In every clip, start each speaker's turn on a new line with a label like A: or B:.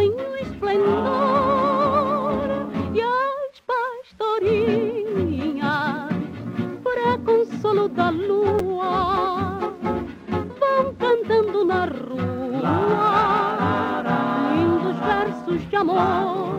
A: tamanho esplendor. E as pastorinhas, para consolo da lua, vão cantando na rua lindos versos de amor.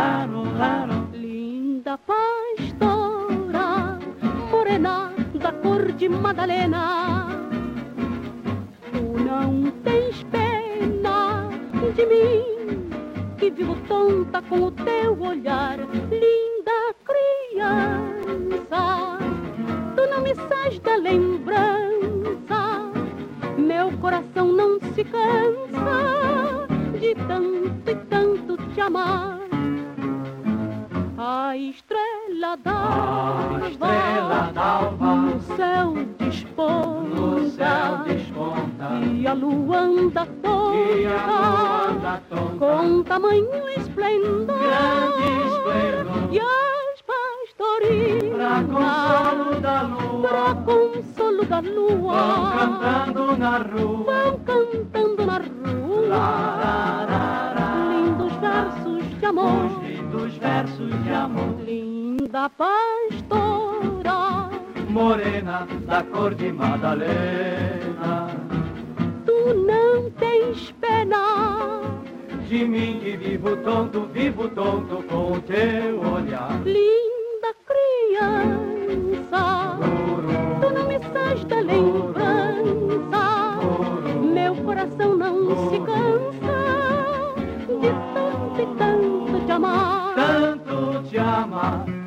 A: Linda pastora, morena da cor de Madalena, tu não tens pena de mim, que vivo tonta com o teu olhar. Linda criança, tu não me sais da lembrança, meu coração não se cansa de tanto e tanto te amar. A estrela d'alva no céu desponta, e a lua anda toda com tamanho esplendor. E as pastorinhas, pra consolo da lua, vão cantando na rua lindos versos de amor. Linda pastora,
B: morena da cor de Madalena,
A: tu não tens pena
B: de mim que vivo tonto com o teu olhar.
A: Linda criança, tu não me sais da lembrança, meu coração não se cansa de tanto e tanto te amar.
B: Tanto te amar.